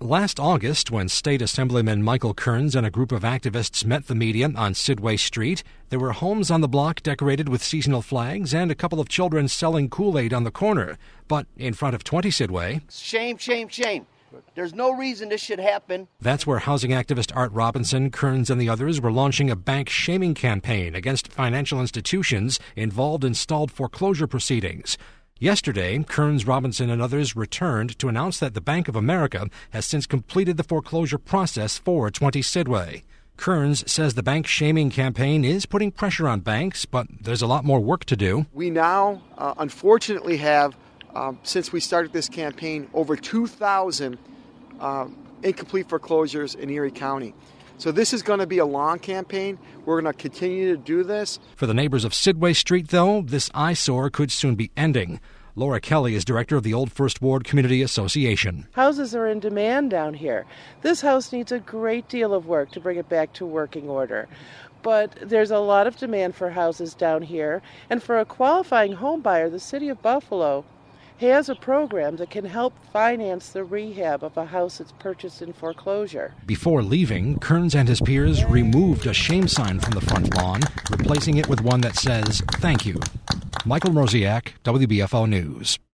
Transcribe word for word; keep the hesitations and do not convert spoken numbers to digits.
Last August, when State Assemblyman Michael Kearns and a group of activists met the media on Sidway Street, there were homes on the block decorated with seasonal flags and a couple of children selling Kool-Aid on the corner. But in front of twenty Sidway... Shame, shame, shame. There's no reason this should happen. That's where housing activist Art Robinson, Kearns, and the others were launching a bank shaming campaign against financial institutions involved in stalled foreclosure proceedings. Yesterday, Kearns, Robinson, and others returned to announce that the Bank of America has since completed the foreclosure process for twenty Sidway. Kearns says the bank shaming campaign is putting pressure on banks, but there's a lot more work to do. We now, uh, unfortunately, have, um, since we started this campaign, over two thousand uh, incomplete foreclosures in Erie County. So this is going to be a long campaign. We're going to continue to do this. For the neighbors of Sidway Street, though, this eyesore could soon be ending. Laura Kelly is director of the Old First Ward Community Association. Houses are in demand down here. This house needs a great deal of work to bring it back to working order. But there's a lot of demand for houses down here. And for a qualifying home buyer, the city of Buffalo has a program that can help finance the rehab of a house that's purchased in foreclosure. Before leaving, Kearns and his peers removed a shame sign from the front lawn, replacing it with one that says, "Thank you." Michael Mroziak, W B F O News.